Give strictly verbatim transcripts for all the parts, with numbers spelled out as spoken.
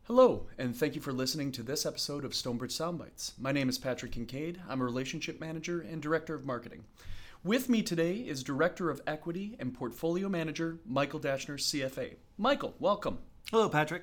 Hello, and thank you for listening to this episode of Stonebridge Soundbites. My name is Patrick Kincaid. I'm a relationship manager and director of marketing. With me today is Director of Equity and Portfolio Manager Michael Dashner, C F A. Michael, welcome. Hello, Patrick.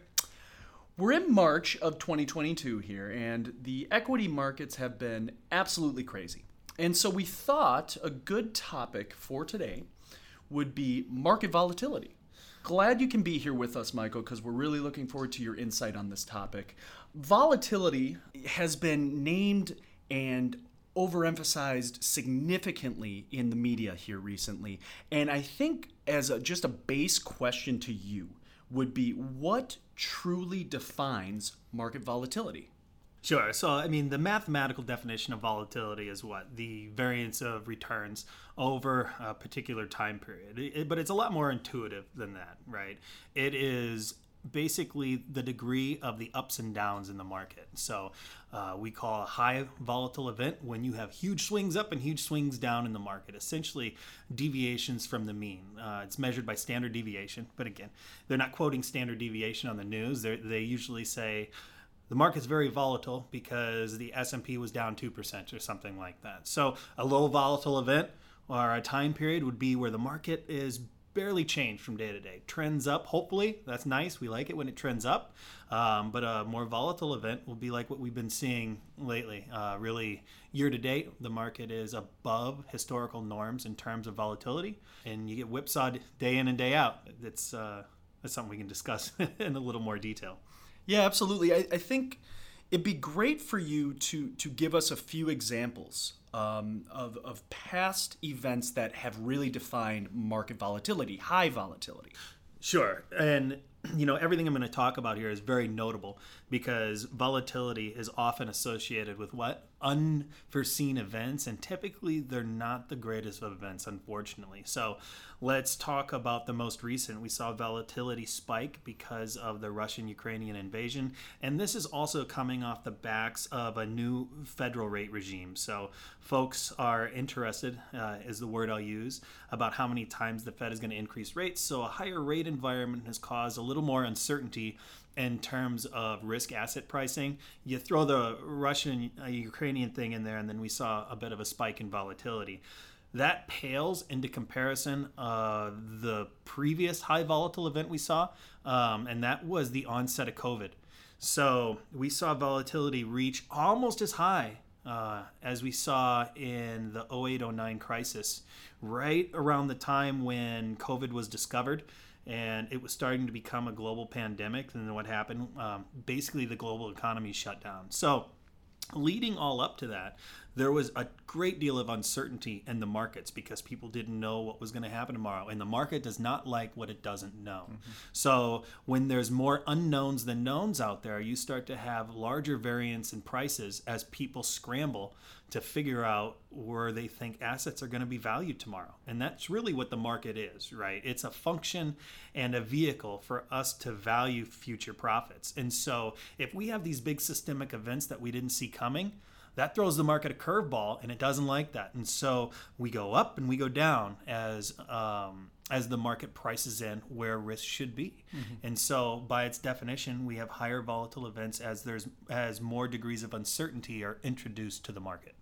We're in March of twenty twenty-two here, and the equity markets have been absolutely crazy. And so we thought a good topic for today would be market volatility. Glad you can be here with us, Michael, because we're really looking forward to your insight on this topic. Volatility has been named and overemphasized significantly in the media here recently. And I think as a, just a base question to you would be, what truly defines market volatility? Sure. So, I mean, the mathematical definition of volatility is what? The variance of returns over a particular time period. It, but it's a lot more intuitive than that, right? It is basically the degree of the ups and downs in the market. So uh, we call a high volatile event when you have huge swings up and huge swings down in the market, essentially deviations from the mean. Uh, it's measured by standard deviation. But again, they're not quoting standard deviation on the news. They're, they usually say, the market's very volatile because the S and P was down two percent or something like that. So a low volatile event or a time period would be where the market is barely changed from day to day. Trends up, hopefully. That's nice. We like it when it trends up. Um, but a more volatile event will be like what we've been seeing lately. Uh, really, year to date, the market is above historical norms in terms of volatility. And you get whipsawed day in and day out. That's, uh, that's something we can discuss in a little more detail. Yeah, absolutely. I, I think it'd be great for you to to give us a few examples um, of, of past events that have really defined market volatility, high volatility. Sure. And, you know, everything I'm going to talk about here is very notable because volatility is often associated with what? Unforeseen events, and typically they're not the greatest of events, unfortunately. So let's talk about the most recent. We saw volatility spike because of the Russian-Ukrainian invasion, and this is also coming off the backs of a new federal rate regime. So folks are interested, uh, is the word I'll use, about how many times the Fed is going to increase rates. So a higher rate environment has caused a little more uncertainty in terms of risk asset pricing. You throw the Russian uh, Ukrainian thing in there, and then we saw a bit of a spike in volatility. That pales into comparison uh, the previous high volatile event we saw, um, and that was the onset of COVID. So we saw volatility reach almost as high uh, as we saw in the oh eight oh nine crisis, right around the time when COVID was discovered. And it was starting to become a global pandemic. And then what happened? Um, basically, the global economy shut down. So leading all up to that, there was a great deal of uncertainty in the markets because people didn't know what was going to happen tomorrow. And the market does not like what it doesn't know. Mm-hmm. So when there's more unknowns than knowns out there, you start to have larger variance in prices as people scramble to figure out where they think assets are going to be valued tomorrow. And that's really what the market is, right? It's a function and a vehicle for us to value future profits. And so if we have these big systemic events that we didn't see coming, that throws the market a curveball, and it doesn't like that. And so we go up and we go down as um, as the market prices in where risk should be. Mm-hmm. And so by its definition, we have higher volatile events as there's as more degrees of uncertainty are introduced to the market.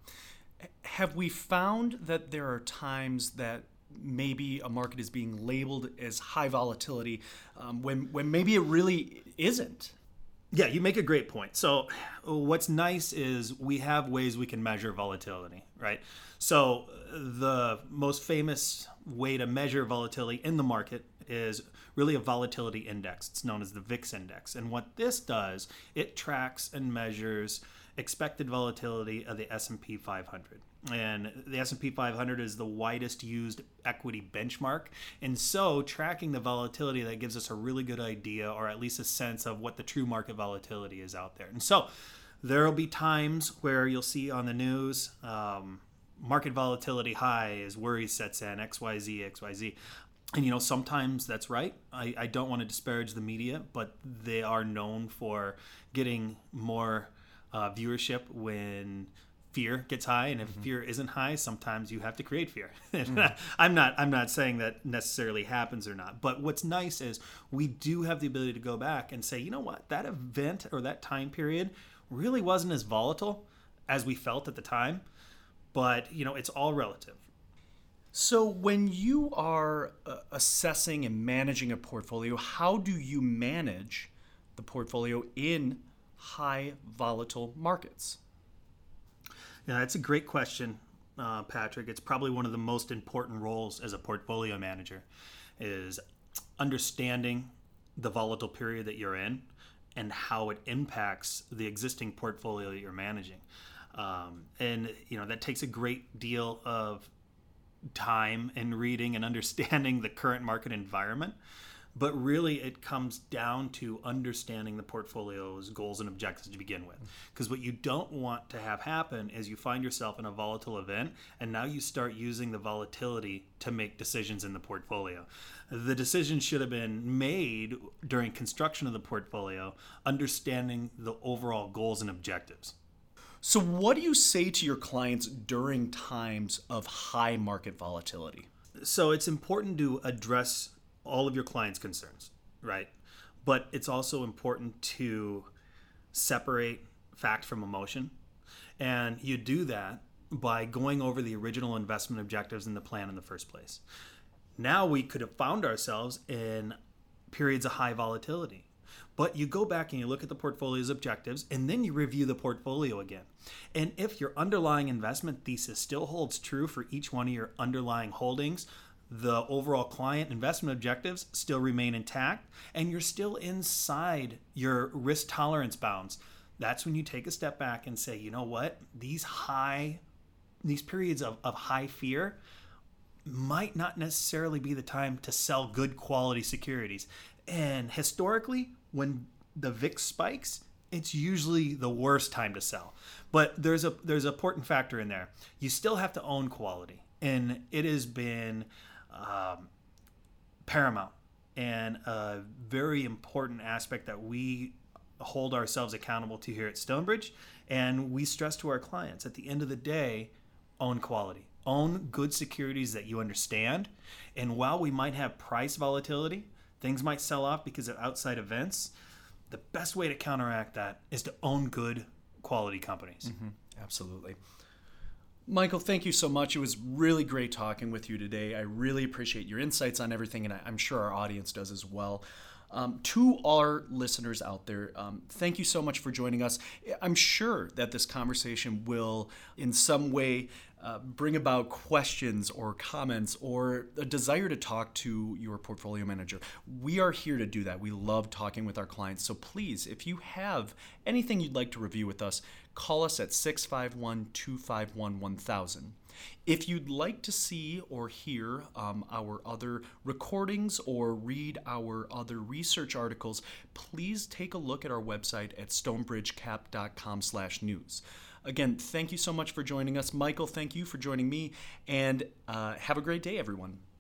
Have we found that there are times that maybe a market is being labeled as high volatility um, when when maybe it really isn't? Yeah, you make a great point. So what's nice is we have ways we can measure volatility, right? So the most famous way to measure volatility in the market is really a volatility index. It's known as the V I X index. And what this does, it tracks and measures expected volatility of the S and P five hundred. And the S and P five hundred is the widest used equity benchmark. And so tracking the volatility, that gives us a really good idea, or at least a sense of what the true market volatility is out there. And so there will be times where you'll see on the news, um, market volatility high as worry sets in, X Y Z, X Y Z. And, you know, sometimes that's right. I, I don't want to disparage the media, but they are known for getting more uh, viewership when fear gets high, and if Mm-hmm. fear isn't high, sometimes you have to create fear. Mm-hmm. I'm not I'm not saying that necessarily happens or not, but what's nice is we do have the ability to go back and say, you know what, that event or that time period really wasn't as volatile as we felt at the time, but you know, it's all relative. So, when you are uh, assessing and managing a portfolio, how do you manage the portfolio in high volatile markets? Yeah, that's a great question, uh, Patrick. It's probably one of the most important roles as a portfolio manager is understanding the volatile period that you're in and how it impacts the existing portfolio that you're managing. Um, and, you know, that takes a great deal of time and reading and understanding the current market environment. But really, it comes down to understanding the portfolio's goals and objectives to begin with. Because what you don't want to have happen is you find yourself in a volatile event, and now you start using the volatility to make decisions in the portfolio. The decisions should have been made during construction of the portfolio, understanding the overall goals and objectives. So, what do you say to your clients during times of high market volatility? So it's important to address all of your clients' concerns, right? But it's also important to separate fact from emotion. And you do that by going over the original investment objectives in the plan in the first place. Now we could have found ourselves in periods of high volatility. But you go back and you look at the portfolio's objectives, and then you review the portfolio again. And if your underlying investment thesis still holds true for each one of your underlying holdings, the overall client investment objectives still remain intact, and you're still inside your risk tolerance bounds, that's when you take a step back and say, you know what, these high, these periods of, of high fear might not necessarily be the time to sell good quality securities. And historically, when the V I X spikes, it's usually the worst time to sell. But there's a there's an important factor in there. You still have to own quality, and it has been um, paramount and a very important aspect that we hold ourselves accountable to here at Stonebridge, and we stress to our clients at the end of the day, own quality. Own good securities that you understand. And while we might have price volatility, things might sell off because of outside events, the best way to counteract that is to own good quality companies. Mm-hmm. Absolutely. Michael, thank you so much. It was really great talking with you today. I really appreciate your insights on everything, and I'm sure our audience does as well. Um, to our listeners out there, um, thank you so much for joining us. I'm sure that this conversation will in some way uh, bring about questions or comments or a desire to talk to your portfolio manager. We are here to do that. We love talking with our clients. So please, if you have anything you'd like to review with us, call us at six five one, two five one, one thousand. If you'd like to see or hear um, our other recordings or read our other research articles, please take a look at our website at stonebridgecap dot com slash news. Again, thank you so much for joining us. Michael, thank you for joining me, and uh, have a great day, everyone.